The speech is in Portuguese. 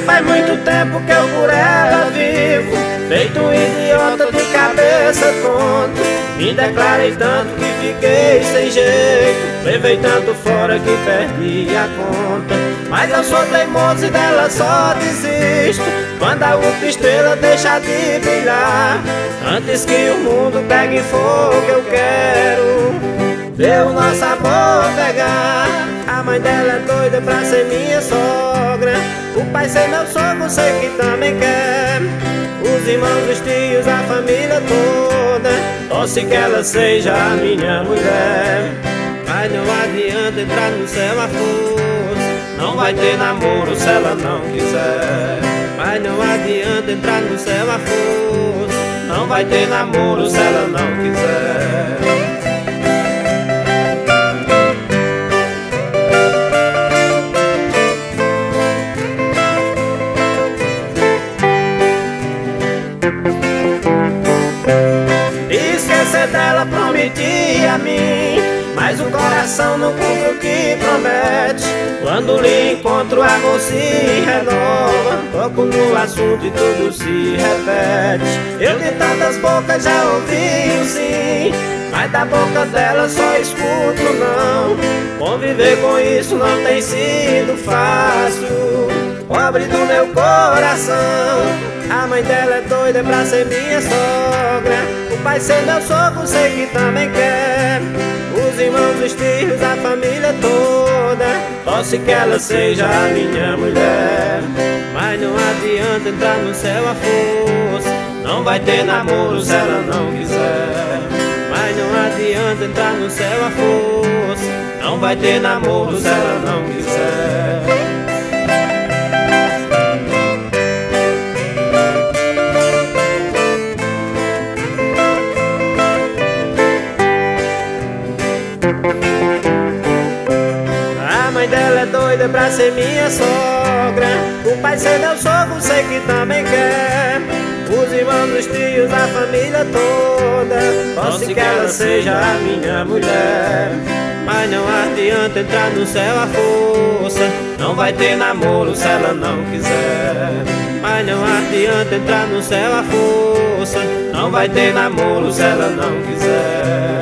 faz muito tempo que eu por ela vivo, feito um idiota de cabeça tonta. Me declarei tanto que fiquei sem jeito, levei tanto fora que perdi a conta. Mas eu sou teimoso e dela só desisto quando a outra estrela deixa de brilhar. Antes que o mundo pegue fogo eu quero ver o nosso amor pegar. A mãe dela é doida pra ser minha sogra, o pai ser meu sogro, sei que também quer. Os irmãos, os tios, a família toda torce que ela seja a minha mulher. Mas não adianta entrar no céu à força, não vai ter namoro se ela não quiser. Mas não adianta entrar no céu à força, não vai ter namoro se ela não quiser. Esquecer dela prometi a mim, mas o coração não cumpre o que promete. Quando lhe encontro a amor se renova, toco no assunto e tudo se repete. Eu de tantas bocas já ouvi o sim, mas da boca dela só escuto não. Conviver com isso não tem sido fácil, pobre do meu coração. A mãe dela é doida pra ser minha sogra, o pai ser meu sogro, sei que também quer. Os irmãos, os tios, a família toda torce que ela seja a minha mulher. Mas não adianta entrar no céu à força, não vai ter namoro se ela não quiser. Mas não adianta entrar no céu à força, não vai ter namoro se ela não quiser. A mãe dela é doida pra ser minha sogra, o pai ser meu sogro, sei que também quer. Os irmãos, os tios, a família toda torce que ela seja a minha mulher. Mas não adianta entrar no céu à força, não vai ter namoro se ela não quiser. Mas não adianta entrar no céu à força, não vai ter namoro se ela não quiser.